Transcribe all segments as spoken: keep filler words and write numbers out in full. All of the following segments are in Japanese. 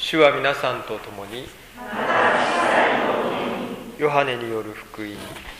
主は皆さんと共に、ヨハネによる福音。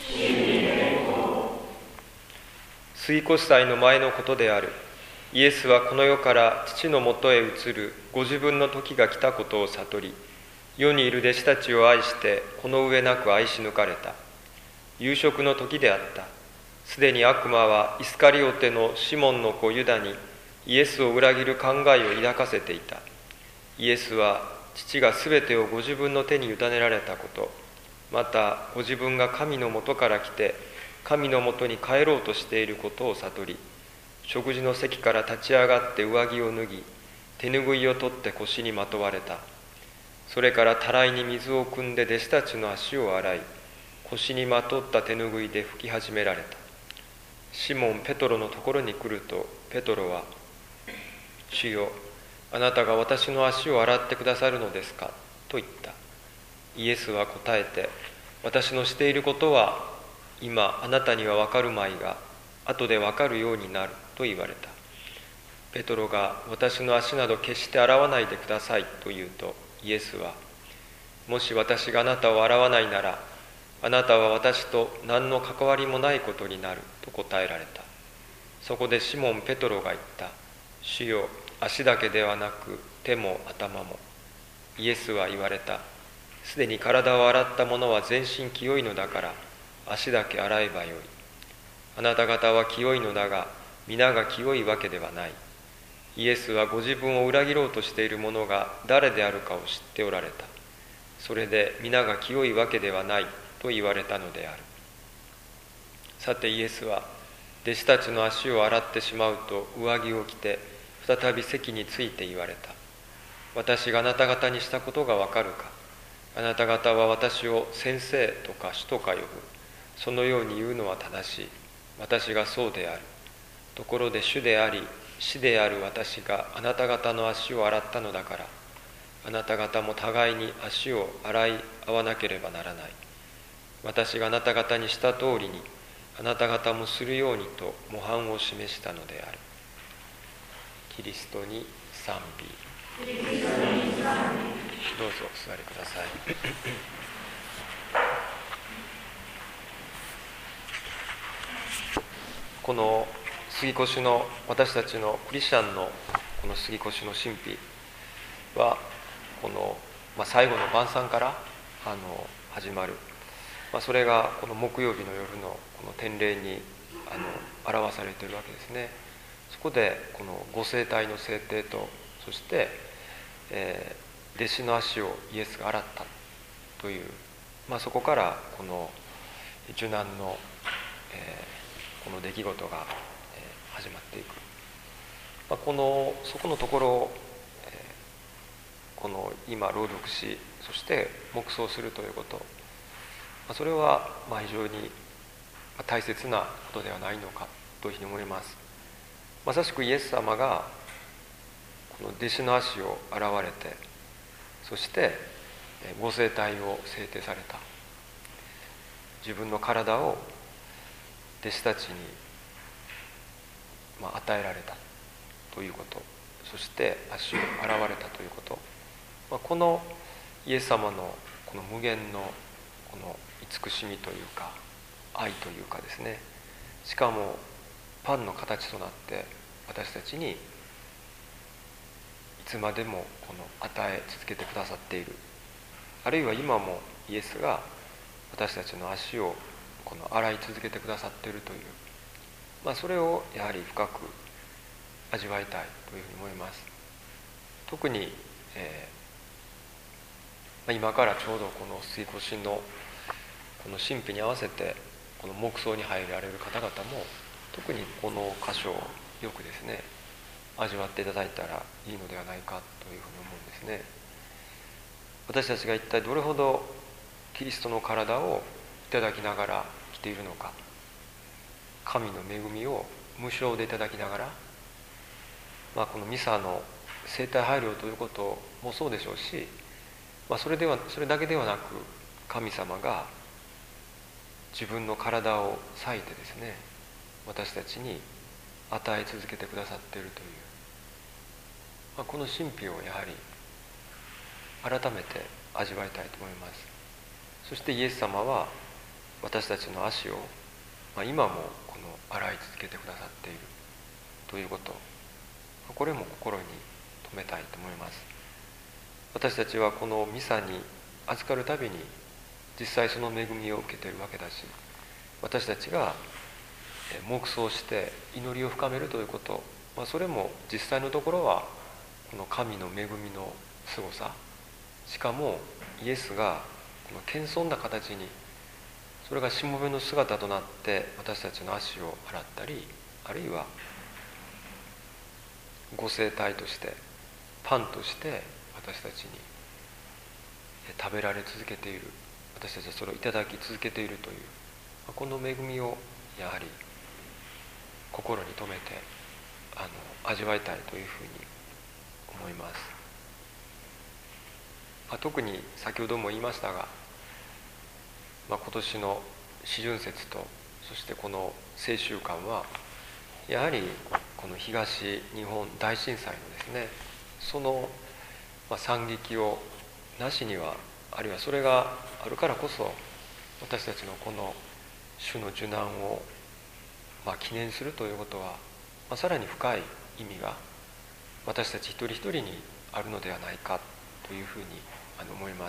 杉越祭の前のことである。イエスはこの世から父のもとへ移るご自分の時が来たことを悟り、世にいる弟子たちを愛してこの上なく愛し抜かれた。夕食の時であった。すでに悪魔はイスカリオテのシモンの子ユダにイエスを裏切る考えを抱かせていた。イエスは父がすべてをご自分の手に委ねられたこと、またご自分が神のもとから来て神のもとに帰ろうとしていることを悟り、食事の席から立ち上がって上着を脱ぎ、手ぬぐいを取って腰にまとわれた。それからたらいに水を汲んで弟子たちの足を洗い、腰にまとった手ぬぐいで拭き始められた。シモン・ペトロのところに来ると、ペトロは、主よ、あなたが私の足を洗ってくださるのですかと言った。イエスは答えて、私のしていることは今あなたには分かるまいが、後で分かるようになると言われた。ペトロが私の足など決して洗わないでくださいと言うと、イエスは、もし私があなたを洗わないなら、あなたは私と何の関わりもないことになると答えられた。そこでシモン・ペトロが言った。主よ、足だけではなく手も頭も。イエスは言われた。すでに体を洗った者は全身清いのだから、足だけ洗えばよい。あなた方は清いのだが、皆が清いわけではない。イエスはご自分を裏切ろうとしている者が誰であるかを知っておられた。それで皆が清いわけではないと言われたのである。さてイエスは弟子たちの足を洗ってしまうと上着を着て再び席について言われた。私があなた方にしたことがわかるか。あなた方は私を先生とか主とか呼ぶ。そのように言うのは正しい。私がそうである。ところで主であり師である私があなた方の足を洗ったのだから、あなた方も互いに足を洗い合わなければならない。私があなた方にした通りにあなた方もするようにと模範を示したのである。キリストに賛美。どうぞお座りください。この杉越の私たちのクリスチャンのこの杉越の神秘はこの、まあ、最後の晩餐からあの始まる、まあ、それがこの木曜日の夜のこの典礼にあの表されているわけですね。そこでこのご聖体の聖典と、そして、えー、弟子の足をイエスが洗ったという、まあ、そこからこの受難の、えー、この出来事が、えー、始まっていく、まあ、このそこのところを、えー、この今朗読し、そして黙想するということ、まあ、それはまあ非常に大切なことではないのかというふうに思います。まさしくイエス様がこの弟子の足を洗われて、そしてご聖体を制定された。自分の体を弟子たちにまあ与えられたということ、そして足を洗われたということ、まあ、このイエス様のこの無限のこの慈しみというか愛というかですね、しかもパンの形となって私たちにいつまでもこの与え続けてくださっている、あるいは今もイエスが私たちの足をこの洗い続けてくださっているという、まあ、それをやはり深く味わいたいというふうに思います。特に、えーまあ、今からちょうどこの杉越のこの神秘に合わせてこの黙想に入られる方々も特にこの箇所をよくですね味わっていただいたらいいのではないかというふうに思うんですね。私たちが一体どれほどキリストの体をいただきながら来ているのか、神の恵みを無償でいただきながら、まあ、このミサの聖体配慮ということもそうでしょうし、まあ、それではそれだけではなく神様が自分の体を裂いてですね私たちに与え続けてくださっているという、まあ、この神秘をやはり改めて味わいたいと思います。そしてイエス様は私たちの足を、まあ、今もこの洗い続けてくださっているということ、これも心に留めたいと思います。私たちはこのミサに預かるたびに実際その恵みを受けているわけだし、私たちが黙想して祈りを深めるということ、まあ、それも実際のところはこの神の恵みのすごさ、しかもイエスがこの謙遜な形に、それがしもべの姿となって私たちの足を洗ったり、あるいはご生体としてパンとして私たちに食べられ続けている、私たちはそれをいただき続けているという、この恵みをやはり心に留めてあの味わいたいというふうに思います。まあ、特に先ほども言いましたが、まあ、今年の四旬節とそしてこの聖週間はやはりこの東日本大震災のですね、その惨劇をなしには、あるいはそれがあるからこそ私たちのこの主の受難をまあ記念するということは、まあ、さらに深い意味が私たち一人一人にあるのではないかというふうに思います。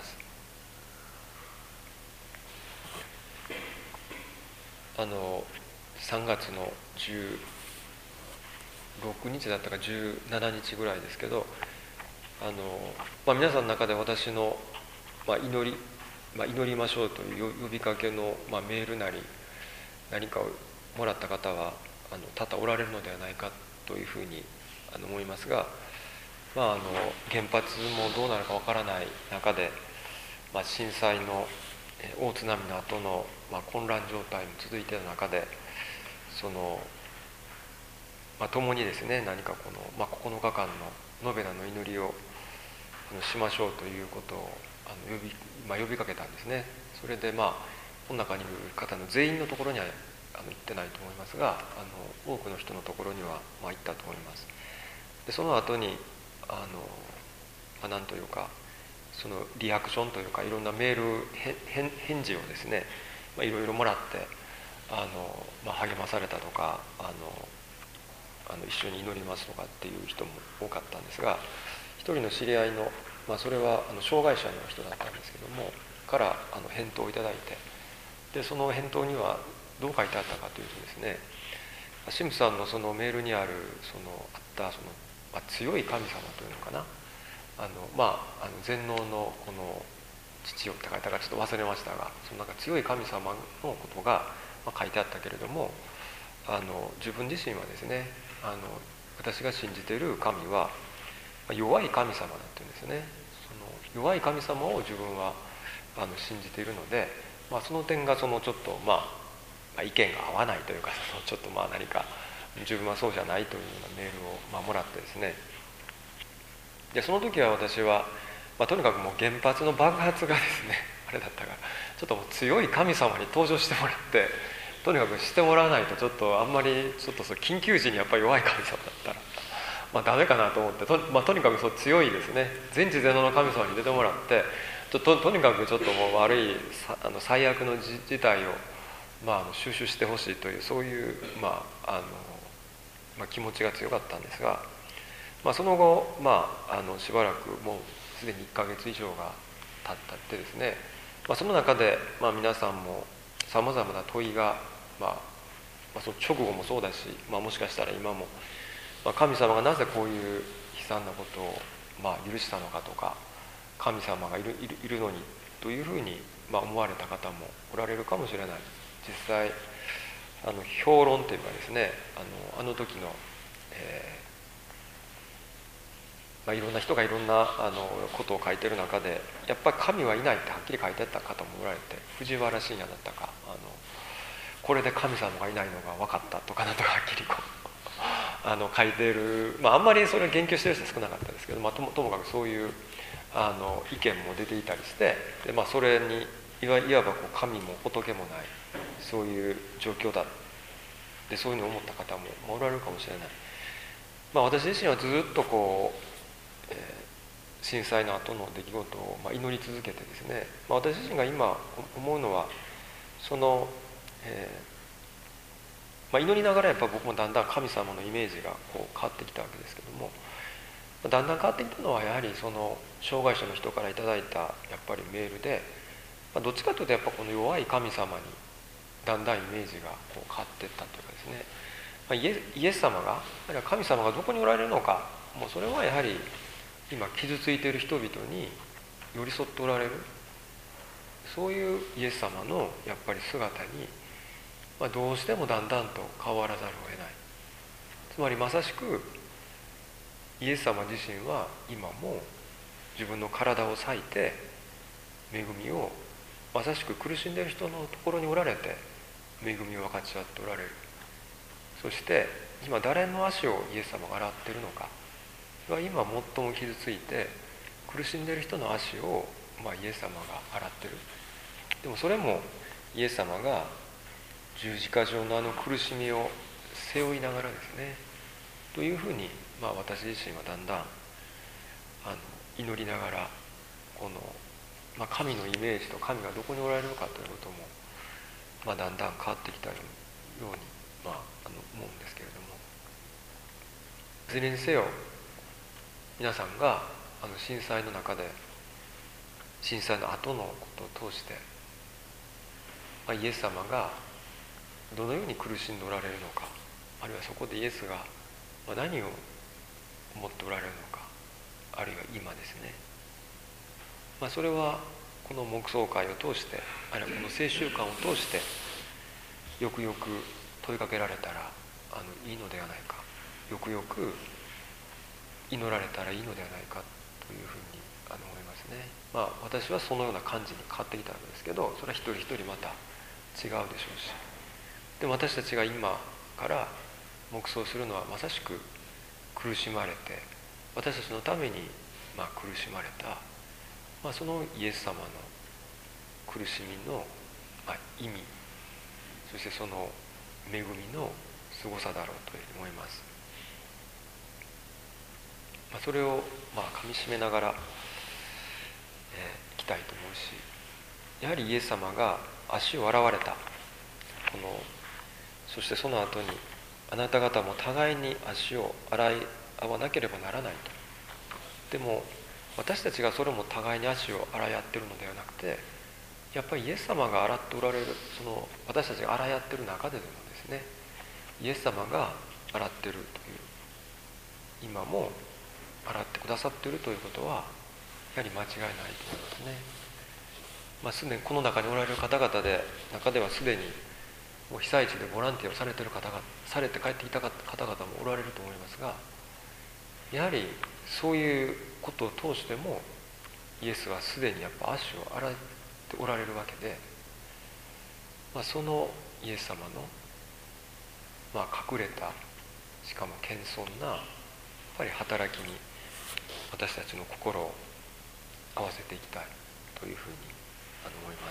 あのさんがつのじゅうろくにちだったかじゅうしちにちぐらいですけど、あの、まあ、皆さんの中で私の、まあ、祈り、まあ、祈りましょうという呼びかけの、まあ、メールなり何かをもらった方はあの多々おられるのではないかというふうにあの思いますが、まあ、あの原発もどうなるかわからない中で、まあ、震災の大津波の後の、まあ、混乱状態も続いている中で、その、まあ、共にですね、何かこの、まあ、ここのかかんのノベナの祈りをしましょうということをあの呼び、まあ、呼びかけたんですね。それでまあこの中にいる方の全員のところにはあの行ってないと思いますが、あの多くの人のところには、まあ、行ったと思います。でその後にあの、まあ、なんというかそのリアクションというかいろんなメール返返事をですね、まあ、いろいろもらってあの、まあ、励まされたとかあのあの一緒に祈りますとかっていう人も多かったんですが、一人の知り合いの、まあ、それはあの障害者の人だったんですけどもからあの返答をいただいて、でその返答にはどう書いてあったかというとですね、シムさんのそのメールにあるそのあったその、まあ、強い神様というのかな、あのまああの全能のこの父よって書いたかちょっと忘れましたが、そのなんか強い神様のことが、まあ、書いてあったけれども、あの自分自身はですね、あの私が信じている神は弱い神様だっていうんですね。その弱い神様を自分はあの信じているので、まあ、その点がそのちょっと、まあ、まあ意見が合わないというか、そのちょっとまあ何か自分はそうじゃないというようなメールを、まあ、もらってですね、でその時は私は、まあ、とにかくもう原発の爆発がですねあれだったからちょっともう強い神様に登場してもらって、とにかくしてもらわないとちょっとあんまりちょっとそう緊急時にやっぱり弱い神様だったらまあダメかなと思って、と,、まあ、とにかくそう強いですね全知全能の神様に出てもらって、と と, とにかくちょっともう悪いあの最悪の事態を、まあ、あの収拾してほしいというそういう、まああのまあ、気持ちが強かったんですが、まあ、その後、まあ、あのしばらくもうすでにいっかげつ以上が経ったってですね、まあ、その中で、まあ、皆さんもさまざまな問いが、まあまあ、その直後もそうだし、まあ、もしかしたら今も、まあ、神様がなぜこういう悲惨なことを、まあ、許したのかとか、神様がいる、いる、いるのにというふうに、まあ、思われた方もおられるかもしれない。実際あの評論というかですね、あのあの時の、えーまあ、いろんな人がいろんなあのことを書いてる中で、やっぱり神はいないってはっきり書いてあった方もおられて、藤原信也だったか、あのこれで神様がいないのが分かったとかなんとかはっきりこうあの書いている、まあ、あんまりそれを言及してる人は少なかったですけど、まあ、とも、ともかくそういうあの意見も出ていたりして、で、まあ、それにいわ、いわばこう神も仏もないそういう状況だで、そういうのを思った方もおられるかもしれない。まあ、私自身はずっとこう、えー、 震災の後の出来事をまあ祈り続けてですね、まあ、私自身が今思うのはその、えーまあ、祈りながらやっぱ僕もだんだん神様のイメージがこう変わってきたわけですけども、だんだん変わってきたのはやはりその障害者の人からいただいたやっぱりメールで、まあ、どっちかというとやっぱこの弱い神様にだんだんイメージがこう変わっていったというかですね、まあ、イエイエス様が神様がどこにおられるのか、もうそれはやはり今傷ついている人々に寄り添っておられる、そういうイエス様のやっぱり姿に、まあ、どうしてもだんだんと変わらざるを得ない。つまりまさしくイエス様自身は今も自分の体を裂いて恵みをまさしく苦しんでいる人のところにおられて恵みを分かち合っておられる。そして今誰の足をイエス様が洗っているのかが今最も傷ついて苦しんでいる人の足を、まあ、イエス様が洗っている。でもそれもイエス様が十字架上のあの苦しみを背負いながらですねというふうに、まあ、私自身はだんだんあの祈りながらこの、まあ、神のイメージと神がどこにおられるかということも、まあ、だんだん変わってきたように、まあ、あの思うんですけれども、いずれにせよ皆さんがあの震災の中で震災の後のことを通して、まあ、イエス様がどのように苦しんでおられるのか、あるいはそこでイエスが何を思っておられるのか、あるいは今ですね、まあ、それはこの黙想会を通して、あるいはこの聖習慣を通してよくよく問いかけられたらあのいいのではないか、よくよく祈られたらいいのではないかというふうにあの思いますね。まあ私はそのような感じに変わってきたわけですけど、それは一人一人また違うでしょうし、でも私たちが今から黙想するのはまさしく苦しまれて私たちのためにまあ苦しまれた、まあ、そのイエス様の苦しみのまあ意味、そしてその恵みのすごさだろうというふうに思います。まあ、それをまあかみしめながら、えー、いきたいと思うし、やはりイエス様が足を洗われたこの、そしてその後にあなた方も互いに足を洗い合わなければならないと。でも私たちがそれも互いに足を洗い合っているのではなくて、やっぱりイエス様が洗っておられる、その私たちが洗い合っている中ででもですね、イエス様が洗っているという、今も洗ってくださっているということはやはり間違いないと思いますね。まあ、すでにこの中におられる方々で中ではすでにもう被災地でボランティアをされている方がされて帰ってきた方々もおられると思いますが、やはりそういうことを通してもイエスはすでにやっぱ足を洗っておられるわけで、まあ、そのイエス様の、まあ、隠れたしかも謙遜なやっぱり働きに私たちの心を合わせていきたいというふうに思います。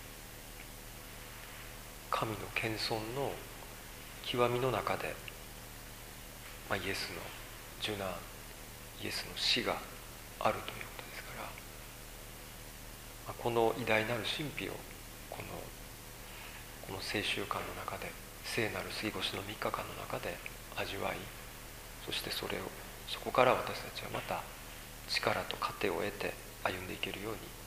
神の謙遜の極みの中で、まあ、イエスの受難、イエスの死があるということですから、まあ、この偉大なる神秘をこのこの聖習慣の中で、聖なる過ごしのみっかかんの中で味わい、そしてそれをそこから私たちはまた力と糧を得て歩んでいけるように